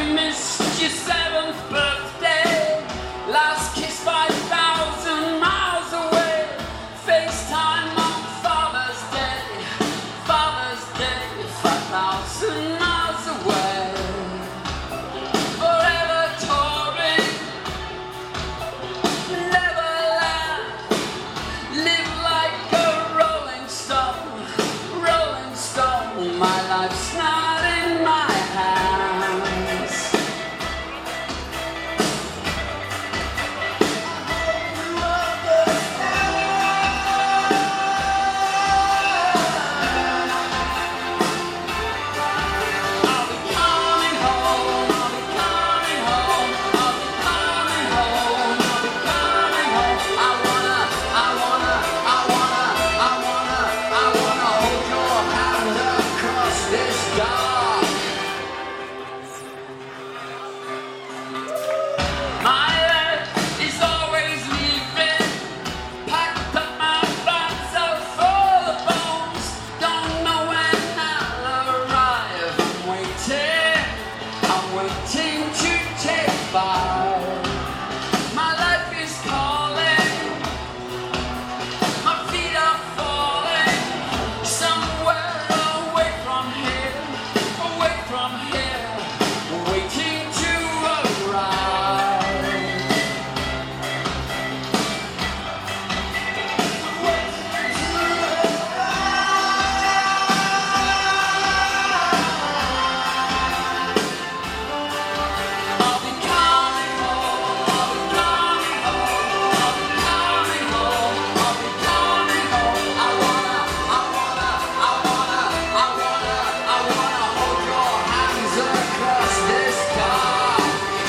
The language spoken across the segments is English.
missed your 7th birthday. Last kiss 5,000 miles away. FaceTime on Father's Day. Father's Day, 5,000 miles away. Forever touring, never laugh. Live like a rolling stone, rolling stone. My life's not in my hands. I'll be coming home, I'll be coming home, I'll be coming home, I'll be coming home. I wanna hold your hand across this dark. My head is always leaving. Packed up my bags out full of bones. Don't know when I'll arrive. I'm waiting to take flight. My life is calling. My feet are falling. Somewhere away from here, waiting to arrive. I'll be coming home, I'll be coming home, I'll be coming home, I'll be coming home. I wanna hold your hands across this dark.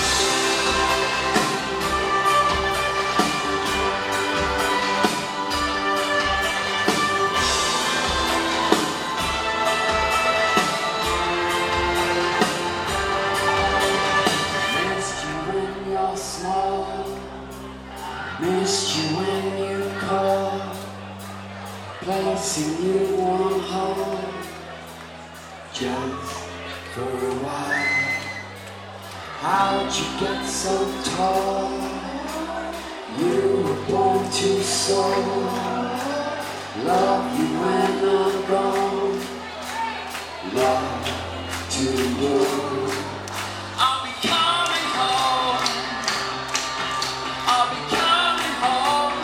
Missed you when you're small, missed you when you call, placing you on hold just for a while. How'd you get so tall? You were born to soar. Love you when I'm gone. Love to you. I'll be coming home. I'll be coming home.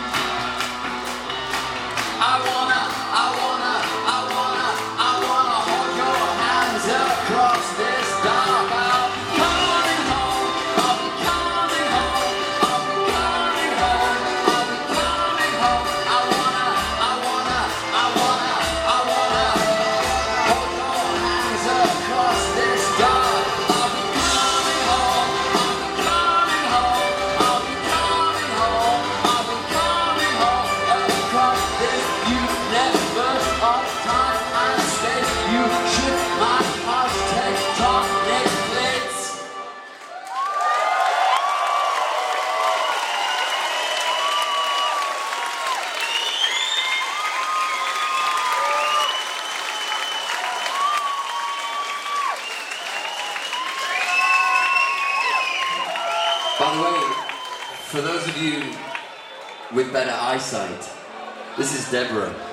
I wanna hold your hands across this dark. I'll be coming home. I'll be coming home. I'll be coming home. I'll be coming home. I wanna hold your hands across this dark. I'll be coming home. I'll be coming home. I'll be coming home. I'll be coming home across this. You never of time and space. You should my heart tectonic plates. By the way, for those of you with better eyesight, this is Deborah.